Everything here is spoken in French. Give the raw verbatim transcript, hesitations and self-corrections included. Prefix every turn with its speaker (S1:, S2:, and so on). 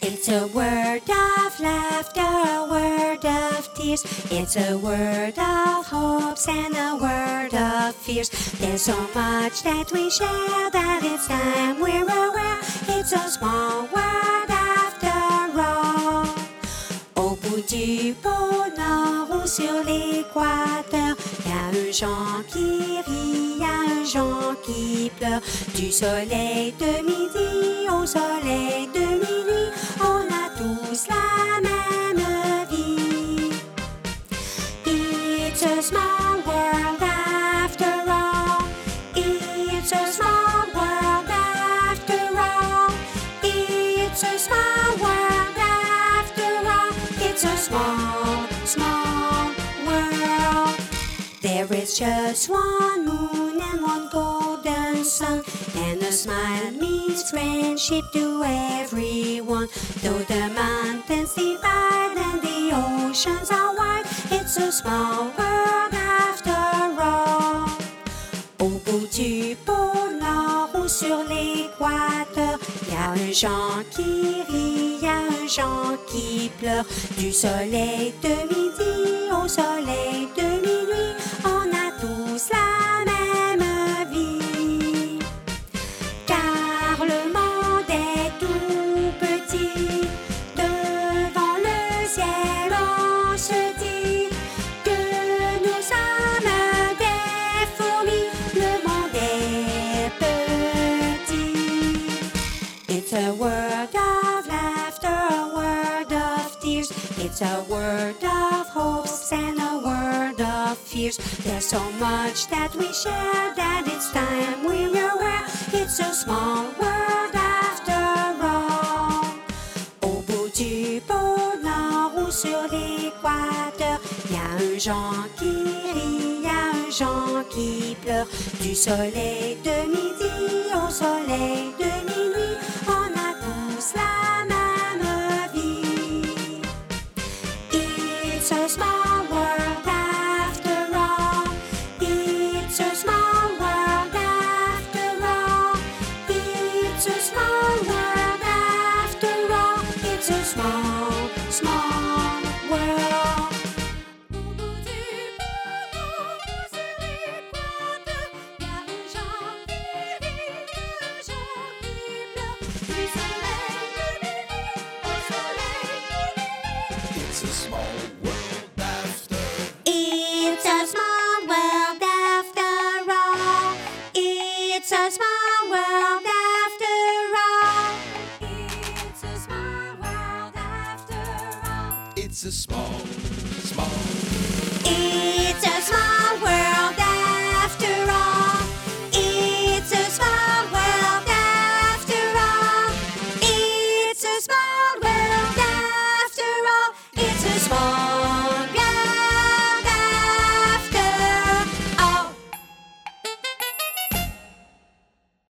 S1: It's a word of laughter, a word of tears. It's a word of hopes and a word of fears. There's so much that we share that it's time we're aware. It's a small word after all. Au bout du pôle Nord ou sur l'équateur, y a un Jean qui rit, y a un Jean qui pleure. Du soleil de midi au soleil de minuit, on a tous la même vie. It's a small world after all. It's a small world after all. It's a small world after all. It's a small, small world. There is just one moon and one golden sun, and a smile means friendship to everyone. Though the mountains divide and the oceans are wide, it's a small world after all. Au bout du pôle Nord ou sur l'équateur, y a un Jean qui rit, y a un Jean qui pleure. Du soleil de midi au soleil de minuit, on a tous la même vie. Car le monde est tout petit, devant le ciel on se dit que nous sommes des fourmis, le monde est petit. It's a word of laughter, a word of tears. It's a word of hopes and a word of fears. There's so much that we share that it's time we're aware. It's a small world after all. Au bout du pôle Nord ou sur l'équateur, y a un Jean qui rit, y a un Jean qui pleure. Du soleil de midi au soleil de minuit, on a tous la même vie. It's a small world after all. It's a small world after all. It's a small world after all. It's a small, small world. Au bout du pôle Nord ou sur l'équateur, y a un Jean qui rit, y a un Jean qui pleure. Du soleil de minuit au soleil de minuit.
S2: It's a small world after.
S1: It's a small world after all. It's a small world after all. It's a small world after all.
S2: It's a small, small.
S1: It's a small world after all. It's a small world after all. It's a small world after all. It's a small